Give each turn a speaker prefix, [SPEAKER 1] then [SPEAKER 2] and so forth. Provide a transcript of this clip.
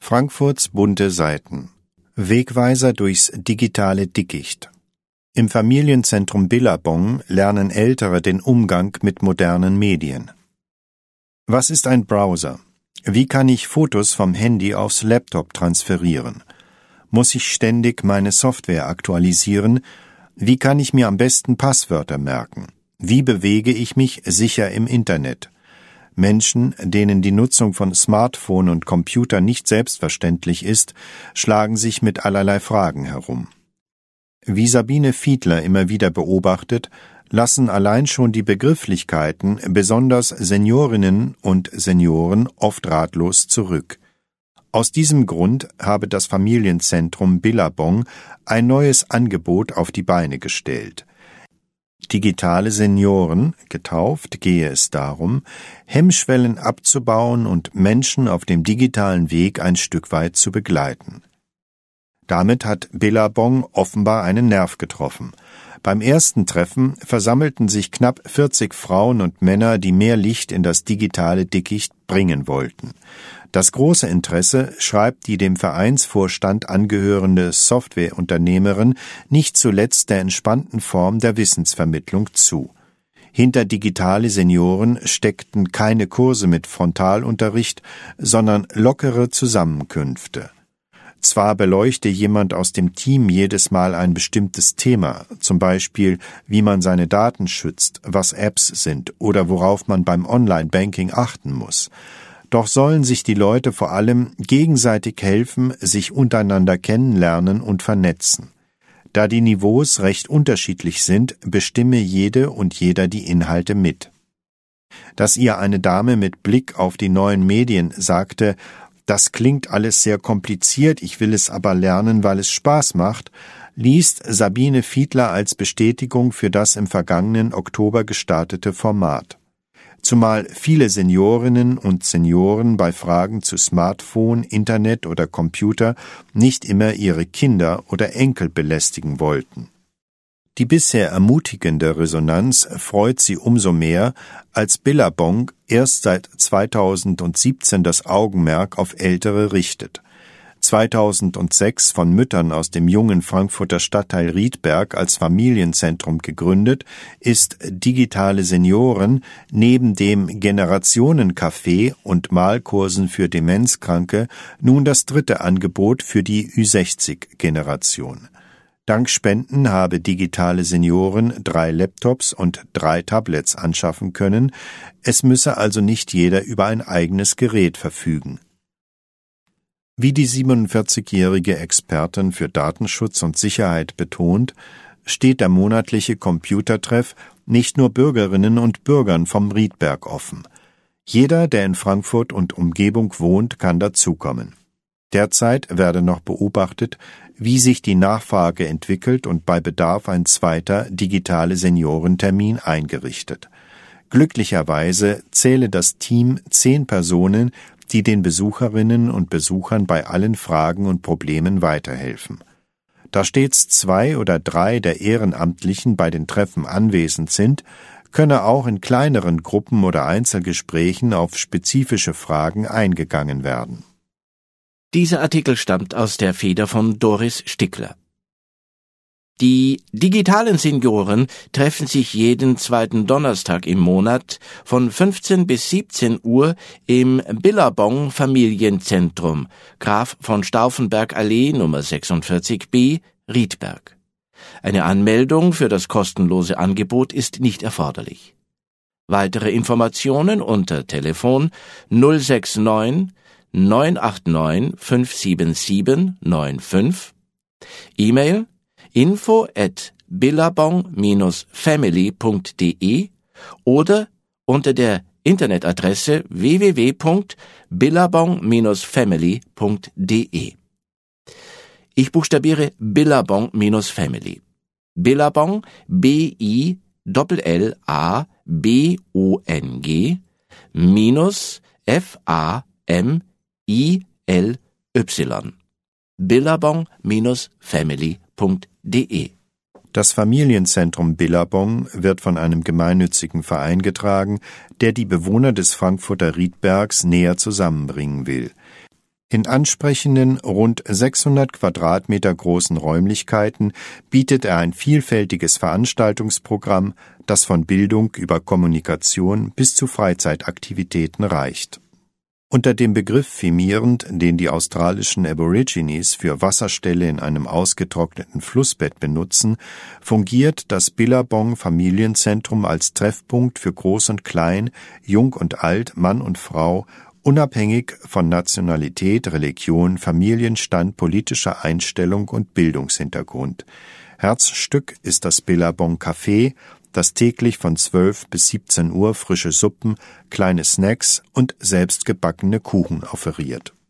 [SPEAKER 1] Frankfurts bunte Seiten. Wegweiser durchs digitale Dickicht. Im Familienzentrum Billabong lernen Ältere den Umgang mit modernen Medien. Was ist ein Browser? Wie kann ich Fotos vom Handy aufs Laptop transferieren? Muss ich ständig meine Software aktualisieren? Wie kann ich mir am besten Passwörter merken? Wie bewege ich mich sicher im Internet? Menschen, denen die Nutzung von Smartphone und Computer nicht selbstverständlich ist, schlagen sich mit allerlei Fragen herum. Wie Sabine Fiedler immer wieder beobachtet, lassen allein schon die Begrifflichkeiten besonders Seniorinnen und Senioren oft ratlos zurück. Aus diesem Grund habe das Familienzentrum Billabong ein neues Angebot auf die Beine gestellt. Digitale Senioren, getauft, gehe es darum, Hemmschwellen abzubauen und Menschen auf dem digitalen Weg ein Stück weit zu begleiten. Damit hat Billabong offenbar einen Nerv getroffen. Beim ersten Treffen versammelten sich knapp 40 Frauen und Männer, die mehr Licht in das digitale Dickicht bringen wollten. Das große Interesse schreibt die dem Vereinsvorstand angehörende Softwareunternehmerin nicht zuletzt der entspannten Form der Wissensvermittlung zu. Hinter digitale Senioren steckten keine Kurse mit Frontalunterricht, sondern lockere Zusammenkünfte. Zwar beleuchte jemand aus dem Team jedes Mal ein bestimmtes Thema, zum Beispiel, wie man seine Daten schützt, was Apps sind oder worauf man beim Online-Banking achten muss. Doch sollen sich die Leute vor allem gegenseitig helfen, sich untereinander kennenlernen und vernetzen. Da die Niveaus recht unterschiedlich sind, bestimme jede und jeder die Inhalte mit. Dass ihr eine Dame mit Blick auf die neuen Medien sagte, das klingt alles sehr kompliziert, ich will es aber lernen, weil es Spaß macht, liest Sabine Fiedler als Bestätigung für das im vergangenen Oktober gestartete Format. Zumal viele Seniorinnen und Senioren bei Fragen zu Smartphone, Internet oder Computer nicht immer ihre Kinder oder Enkel belästigen wollten. Die bisher ermutigende Resonanz freut sie umso mehr, als Billabong erst seit 2017 das Augenmerk auf Ältere richtet. 2006 von Müttern aus dem jungen Frankfurter Stadtteil Riedberg als Familienzentrum gegründet, ist Digitale Senioren neben dem Generationencafé und Malkursen für Demenzkranke nun das dritte Angebot für die Ü60-Generation. Dank Spenden habe Digitale Senioren 3 Laptops und 3 Tablets anschaffen können, es müsse also nicht jeder über ein eigenes Gerät verfügen. Wie die 47-jährige Expertin für Datenschutz und Sicherheit betont, steht der monatliche Computertreff nicht nur Bürgerinnen und Bürgern vom Riedberg offen. Jeder, der in Frankfurt und Umgebung wohnt, kann dazukommen. Derzeit werde noch beobachtet, wie sich die Nachfrage entwickelt und bei Bedarf ein zweiter Digitale Seniorentermin eingerichtet. Glücklicherweise zähle das Team 10 Personen, die den Besucherinnen und Besuchern bei allen Fragen und Problemen weiterhelfen. Da stets 2 oder 3 der Ehrenamtlichen bei den Treffen anwesend sind, könne auch in kleineren Gruppen oder Einzelgesprächen auf spezifische Fragen eingegangen werden.
[SPEAKER 2] Dieser Artikel stammt aus der Feder von Doris Stickler. Die digitalen Senioren treffen sich jeden zweiten Donnerstag im Monat von 15 bis 17 Uhr im Billabong Familienzentrum, Graf von Stauffenberg Allee Nummer 46b, Riedberg. Eine Anmeldung für das kostenlose Angebot ist nicht erforderlich. Weitere Informationen unter Telefon 069 989 577 95, E-Mail info@billabong-family.de oder unter der Internetadresse www.billabong-family.de. Ich buchstabiere Billabong-Family. Billabong, B-I-L-L-A-B-O-N-G, F-A-M-I-L-Y. Billabong-family.de.
[SPEAKER 1] Das Familienzentrum Billabong wird von einem gemeinnützigen Verein getragen, der die Bewohner des Frankfurter Riedbergs näher zusammenbringen will. In ansprechenden, rund 600 Quadratmeter großen Räumlichkeiten bietet er ein vielfältiges Veranstaltungsprogramm, das von Bildung über Kommunikation bis zu Freizeitaktivitäten reicht. Unter dem Begriff firmierend, den die australischen Aborigines für Wasserställe in einem ausgetrockneten Flussbett benutzen, fungiert das Billabong Familienzentrum als Treffpunkt für Groß und Klein, Jung und Alt, Mann und Frau, unabhängig von Nationalität, Religion, Familienstand, politischer Einstellung und Bildungshintergrund. Herzstück ist das Billabong Café, das täglich von 12 bis 17 Uhr frische Suppen, kleine Snacks und selbstgebackene Kuchen offeriert.